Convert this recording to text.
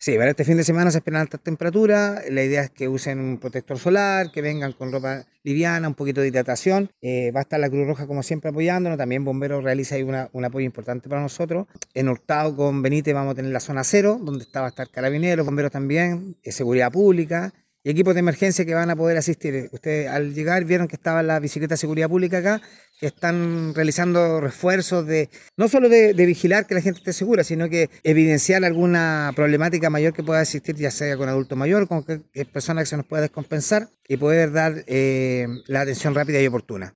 Sí, para este fin de semana se esperan altas temperaturas. La idea es que usen un protector solar, que vengan con ropa liviana, un poquito de hidratación. Va a estar la Cruz Roja como siempre apoyándonos. También Bomberos realiza ahí un apoyo importante para nosotros. En Hurtado con Benítez vamos a tener la zona cero, donde va a estar Carabineros, Bomberos también, Seguridad Pública y equipos de emergencia que van a poder asistir. Ustedes al llegar vieron que estaban las bicicletas de seguridad pública acá, que están realizando refuerzos no solo de vigilar que la gente esté segura, sino que evidenciar alguna problemática mayor que pueda existir, ya sea con adulto mayor, con personas que se nos pueda descompensar y poder dar la atención rápida y oportuna.